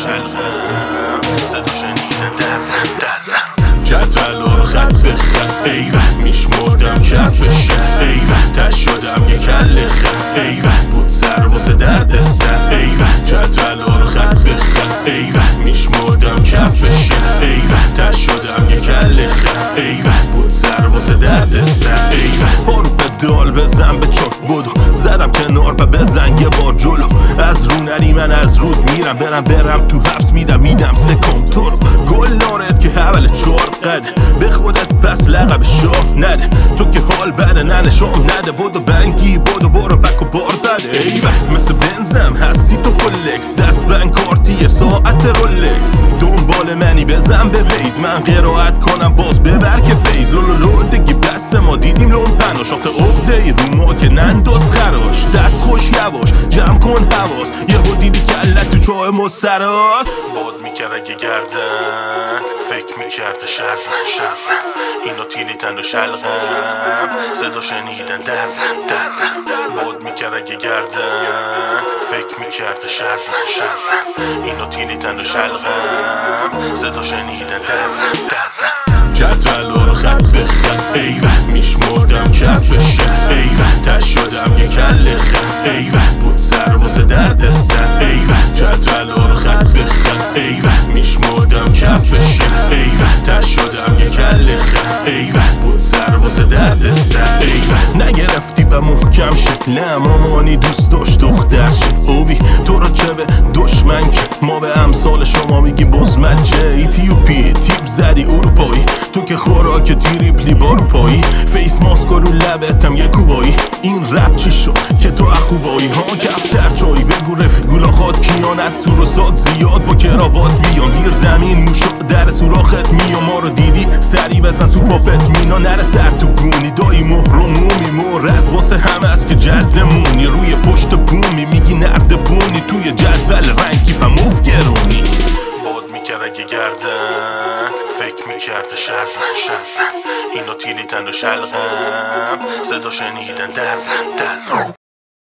شلقم صدا شنیدن درم جدول رو خط به خط ایوه میشمردم کفشه ایوه تش شدم یه کل خط ایوه بود سر واسه درد سر ایوه جدول رو خط به خط ایوه میشمردم کفشه ایوه تش شدم یه کل خط ایوه بود سر واسه درد سر ایوه برو به دال بزن به چک بدو زدم کنار و بزن یه بار جلو از رو نری من از رود میرم برم تو حبس میدم سکم تو رو گل نارد که حول چرقده به خودت پس لقب شاه نده تو که حال بده ننشام نده بدو بنگی بدو برو بک و بار زده ایوه مثل بنزم هستی تو فلکس دست بن کارتی ساعت رولکس دنبال منی بزن به ویز من قرائت کنم باز ببر که فیز لولولو دیگه بس ما دیدیم لومپن و شاخت عقده ای رو ما که ننداز خراش دست خوش یواش جمع کن حواس یهو دیدی کلت تو چاه مستراس باد میکرد اگه گردن فکر میکرده شر اینو تیلیتن و شلقم صدا شنیدن درم باد میکرد اگه گردن فکر میکرده شر اینو تیلیتن و شلقم صدا شنیدن درم جدول رو خط به خط ایوه میشمردم کفشه ایوه تش شدم یه کل خط ایوه بود سر واسه درد سر ایوه جدول رو خط به خط ایوه میشمردم کفشه ایوه تش شدم یه کل خط ایوه بود سر واسه درد سر ایوه نگرفتی به محکم شکلم امانی دوست داشت دختر شد اوبی تو رو چه به دشمن که ما به امثال شما میگیم بزمجه ایتیوپی تیپ زدی اروپایی تو که خوراک تریپلی بارو پایی فیس ماسک رو لبتم یه کوبایی این رپ چی شد که تو اخوبایی ها کفتر چایی بگو رفیق گولاخات کیان از سور و ساد زیاد با کراوات بیان زیر زمین موشا در سوراخت میان ما رو دیدی سری بزن سوپاپت مینا نره سر تو گونی دایی محرومومی مورز واسه همه است که جدمونی روی پشت بومی میگی نقد بونی توی جدول رنگی پموف گرونی باد میکرد اگه گردن فکر میکرده شر اینو تیلیتن و شلقم صدا شنیدن درم